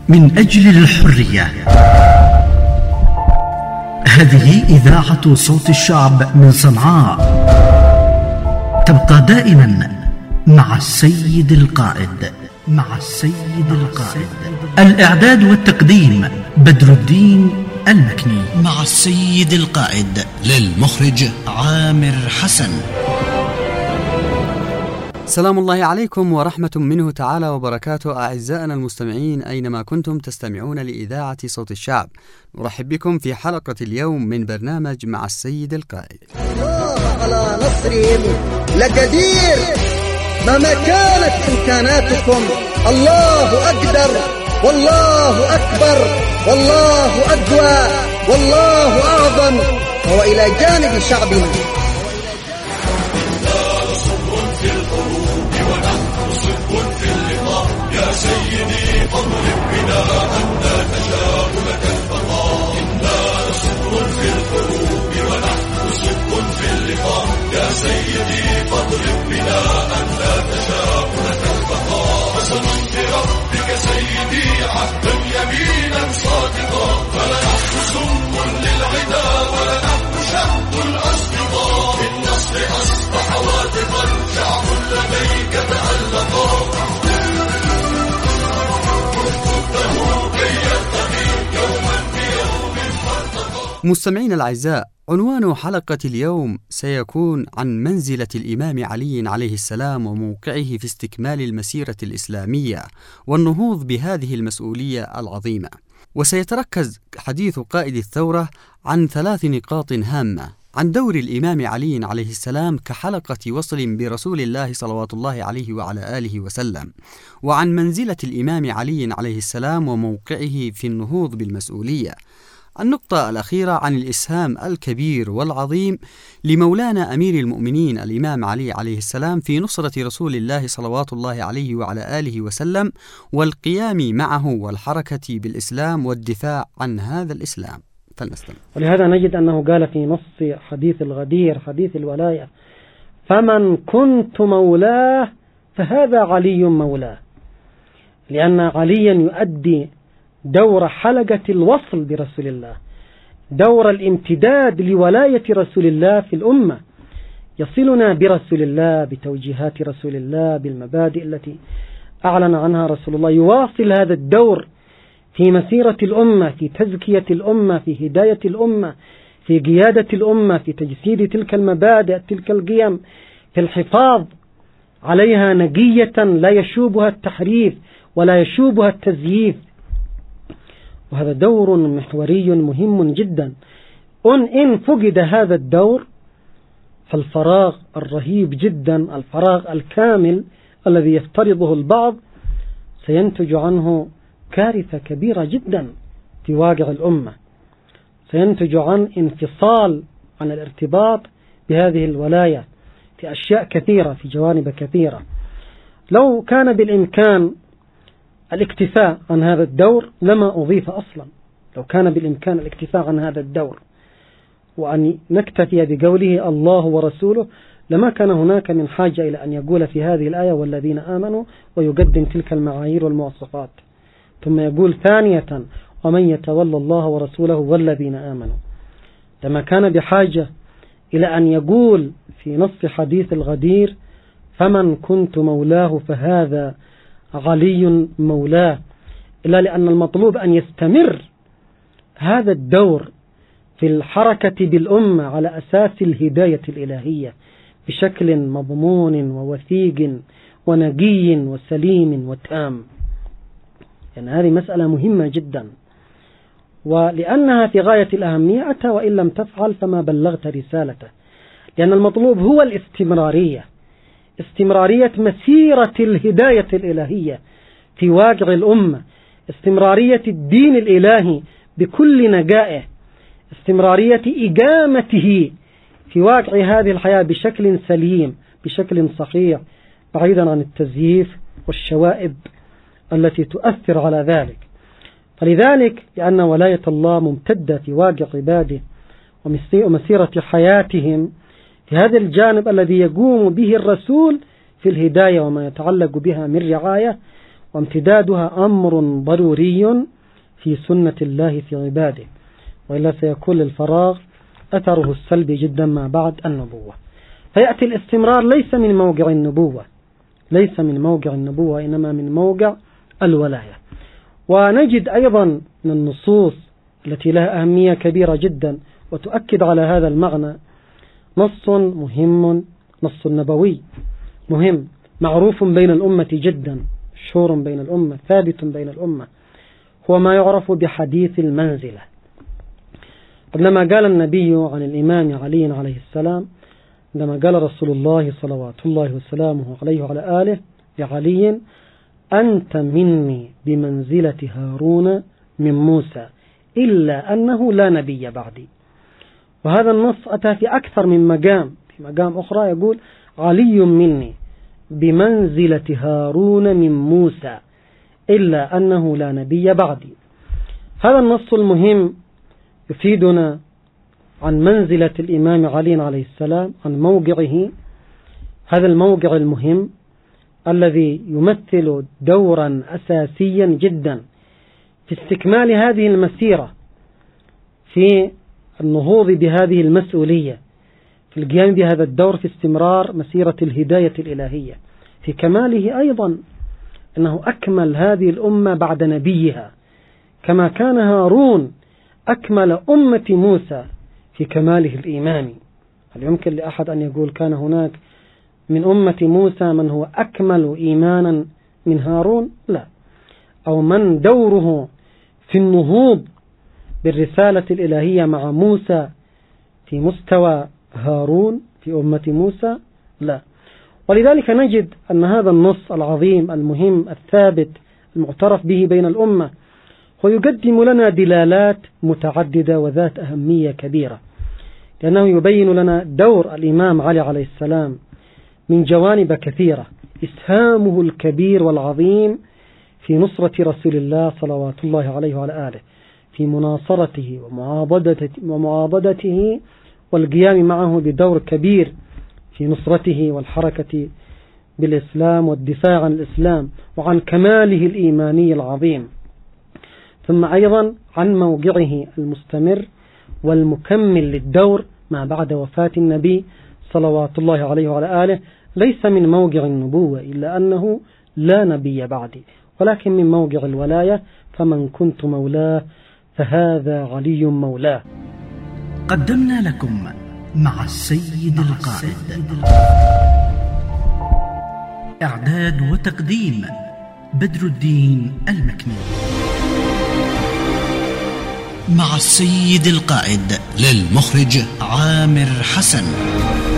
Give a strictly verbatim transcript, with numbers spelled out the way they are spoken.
من أجل الحرية. هذه إذاعة صوت الشعب من صنعاء، تبقى دائما مع السيد القائد. مع السيد القائد. الإعداد والتقديم بدر الدين المكني. مع السيد القائد للمخرج عامر حسن. سلام الله عليكم ورحمة منه تعالى وبركاته. أعزائنا المستمعين أينما كنتم تستمعون لإذاعة صوت الشعب، نرحب بكم في حلقة اليوم من برنامج مع السيد القائد. الله على نصرهم لقدير، مهما كانت إمكاناتكم الله أقدر والله أكبر والله أقوى والله أعظم، وهو إلى جانب شعبنا. يا سيدي فاضرب بنا أن تشاء لك البقاء، إنا صبر في الحروب ونحن صدق في اللقاء. يا سيدي فاضرب بنا أن تشاء لك البقاء، قسما بربك سيدي عهدا يمينا صادقا، فلنحن سم للعدا ولنحن شهد الأصدقاء. بالنصر أصبح واثقا شعب لديك تألقا. مستمعين الأعزاء، عنوان حلقة اليوم سيكون عن منزلة الإمام علي عليه السلام وموقعه في استكمال المسيرة الإسلامية والنهوض بهذه المسؤولية العظيمة. وسيتركز حديث قائد الثورة عن ثلاث نقاط هامة: عن دور الإمام علي عليه السلام كحلقة وصل برسول الله صلوات الله عليه وعلى آله وسلم، وعن منزلة الإمام علي عليه السلام وموقعه في النهوض بالمسؤولية. النقطة الأخيرة عن الإسهام الكبير والعظيم لمولانا أمير المؤمنين الإمام علي عليه السلام في نصرة رسول الله صلوات الله عليه وعلى آله وسلم والقيام معه والحركة بالإسلام والدفاع عن هذا الإسلام. فلنستمع. ولهذا نجد أنه قال في نص حديث الغدير حديث الولاية: فمن كنت مولاه فهذا علي مولاه، لأن عليا يؤدي دور حلقة الوصل برسول الله، دور الامتداد لولاية رسول الله في الأمة، يصلنا برسول الله بتوجيهات رسول الله بالمبادئ التي أعلن عنها رسول الله. يواصل هذا الدور في مسيرة الأمة، في تزكية الأمة، في هداية الأمة، في قيادة الأمة، في تجسيد تلك المبادئ تلك القيم، في الحفاظ عليها نقية لا يشوبها التحريف ولا يشوبها التزييف. وهذا دور محوري مهم جدا. أن إن فقد هذا الدور فالفراغ الرهيب جدا، الفراغ الكامل الذي يفترضه البعض، سينتج عنه كارثة كبيرة جدا في واقع الأمة، سينتج عن انفصال عن الارتباط بهذه الولاية في أشياء كثيرة، في جوانب كثيرة. لو كان بالإمكان الاكتفاء عن هذا الدور لما أضيف أصلا. لو كان بالإمكان الاكتفاء عن هذا الدور وأن نكتفي بقوله الله ورسوله لما كان هناك من حاجة إلى أن يقول في هذه الآية والذين آمنوا ويقدم تلك المعايير والمواصفات، ثم يقول ثانية ومن يتولى الله ورسوله والذين آمنوا. لما كان بحاجة إلى أن يقول في نص حديث الغدير: فمن كنت مولاه فهذا علي مولاه، إلا لأن المطلوب أن يستمر هذا الدور في الحركة بالأمة على أساس الهداية الإلهية بشكل مضمون ووثيق ونقي وسليم وتام. يعني هذه مسألة مهمة جدا، ولأنها في غاية الأهمية أتى وإن لم تفعل فما بلغت رسالته، لأن المطلوب هو الاستمرارية، استمرارية مسيرة الهداية الإلهية في واقع الأمة، استمرارية الدين الإلهي بكل نقائه، استمرارية إقامته في واقع هذه الحياة بشكل سليم بشكل صحيح، بعيدا عن التزييف والشوائب التي تؤثر على ذلك. فلذلك لأن ولاية الله ممتدة في واقع عباده ومسيرة حياتهم في هذا الجانب الذي يقوم به الرسول في الهداية وما يتعلق بها من رعاية، وامتدادها أمر ضروري في سنة الله في عباده، وإلا سيكون للفراغ أثره السلبي جدا ما بعد النبوة. فيأتي الاستمرار ليس من موقع النبوة، ليس من موقع النبوة إنما من موقع الولاية. ونجد أيضا من النصوص التي لها أهمية كبيرة جدا وتؤكد على هذا المعنى نص مهم، نص نبوي مهم معروف بين الأمة جدا، مشهور بين الأمة، ثابت بين الأمة، هو ما يعرف بحديث المنزلة. عندما قال النبي عن الإمام علي عليه السلام، عندما قال رسول الله صلوات الله وسلامه عليه وعلى آله لعلي: أنت مني بمنزلة هارون من موسى إلا أنه لا نبي بعدي. وهذا النص أتى في أكثر من مقام، في مقام أخرى يقول: علي مني بمنزلة هارون من موسى إلا أنه لا نبي بعدي. هذا النص المهم يفيدنا عن منزلة الإمام علي عليه السلام، عن موقعه، هذا الموقع المهم الذي يمثل دورا أساسيا جدا في استكمال هذه المسيرة، في النهوض بهذه المسؤولية، في القيام بهذا الدور، في استمرار مسيرة الهداية الإلهية، في كماله أيضا أنه أكمل هذه الأمة بعد نبيها، كما كان هارون أكمل أمة موسى في كماله الإيماني. هل يمكن لأحد أن يقول كان هناك من أمة موسى من هو أكمل إيمانا من هارون؟ لا. أو من دوره في النهوض بالرسالة الإلهية مع موسى في مستوى هارون في أمة موسى؟ لا. ولذلك نجد أن هذا النص العظيم المهم الثابت المعترف به بين الأمة هو يقدم لنا دلالات متعددة وذات أهمية كبيرة، لأنه يبين لنا دور الإمام علي عليه السلام من جوانب كثيرة، إسهامه الكبير والعظيم في نصرة رسول الله صلوات الله عليه وعلى آله، في مناصرته ومعاضدته والقيام معه بدور كبير في نصرته والحركة بالإسلام والدفاع عن الإسلام وعن كماله الإيماني العظيم. ثم أيضا عن موقعه المستمر والمكمل للدور ما بعد وفاة النبي صلوات الله عليه وعلى آله، ليس من موقع النبوة إلا أنه لا نبي بعدي، ولكن من موقع الولاية: فمن كنت مولاه فهذا علي مولاه. قدمنا لكم مع السيد القائد. إعداد وتقديم بدر الدين المكني. مع السيد القائد، للمخرج عامر حسن.